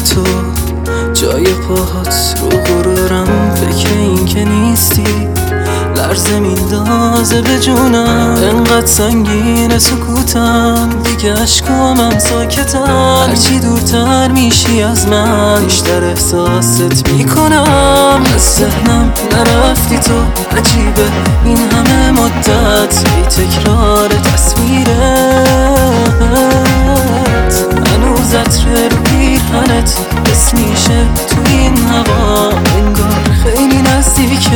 تو جای پاهات رو غرورم، فکر این که نیستی لرزه میندازه به جونم. انقدر سنگین سکوتم دیگه اشکامم ساکتم، هرچی دورتر میشی از من بیشتر احساست میکنم. از ذهنم نرفتی تو، عجیبه این همه مدت ای تکرار تصویرت، هنوز عطر رو پیرهنت حس میشه تو این هوا، انگار خیلی نزدیکه.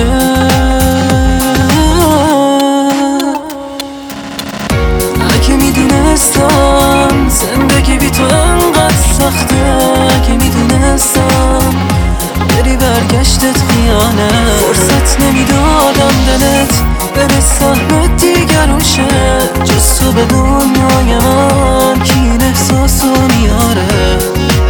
اگه میدونستم زندگی بی تو انقدر سخته، اگه میدونستم بری برگشتت خیانه، فرصت نمیدادم دلت بره سهم دیگرون شه، جز تو به دنیای من کی این احساسو میاره.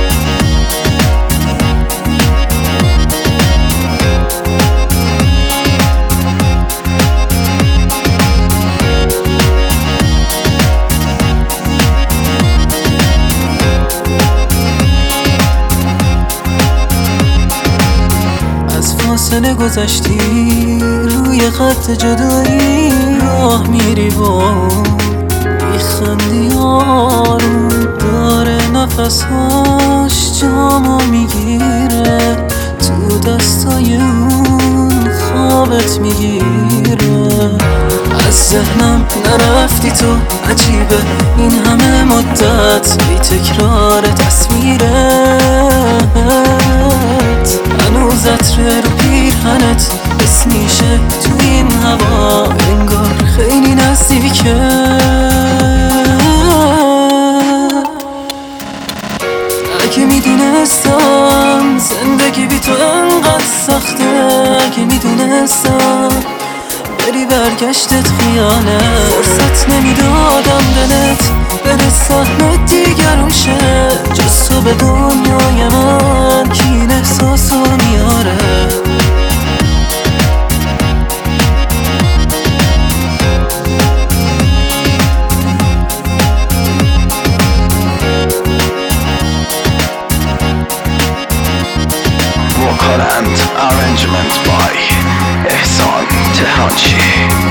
فاصله گذشتی روی خط جدایی، راه میری با میخندی آروم، داره نفسهاش جامو میگیره، تو دستای اون خوابت میگیره. از ذهنم نرفتی تو، عجیبه این همه مدت ای تکرار تصویرت، هنوز عطر رو پیرهنت حس میشه تو این هوا، انگار خیلی نزدیکه. اگه میدونستم زندگی بی تو انقدر سخته، اگه میدونستم بری برگشتت خیانه، فرصت نمیدادم دلت بره سهم دیگرون شه، جز تو به دنیای من کی این احساسو میاره. Rockland arrangement by Ehsan Tehranchi.